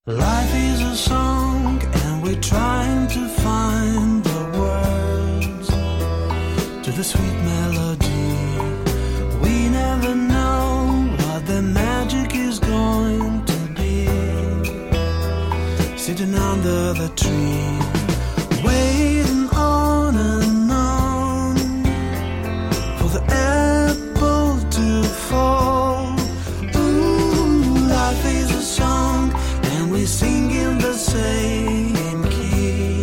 Life is a song and we're trying to find the words to the sweet melody. We never know what the magic is going to be. Sitting under the tree, waiting on and on for the apple to fall. Ooh, life is a song and we sing in the same key,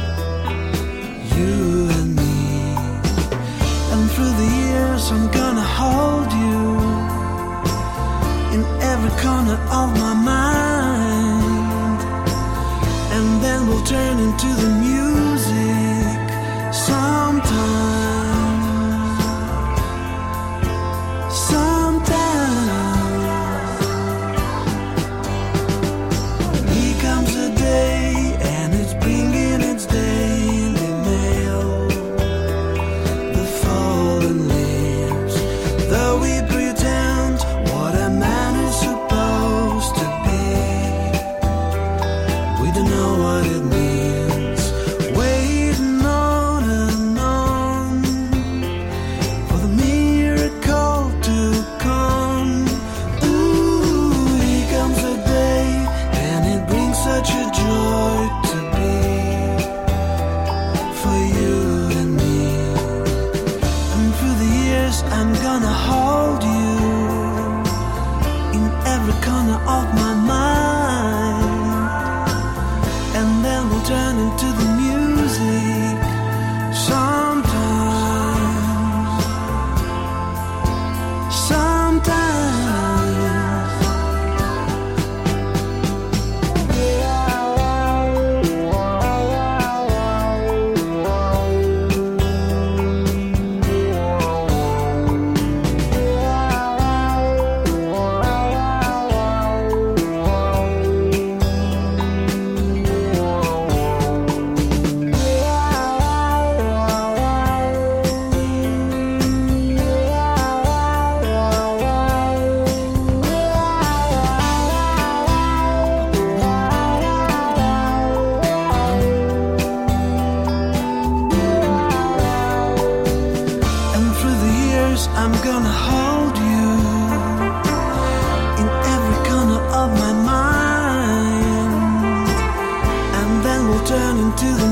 you and me. And through the years I'm gonna hold you in every corner of my mind, and then we'll turn into the music sometime. Here comes a day and it's bringing its daily mail. The fallen leaves, though we pretend what a man is supposed to be, we don't know what it means. Waiting on and on for the miracle to come. Ooh, here comes a day and it brings such a joy to be for you and me. And through the years I'm gonna hold you in every corner of my mind, and then we'll turn into the music sometimes. I'm gonna hold you in every corner of my mind, and then we'll turn into the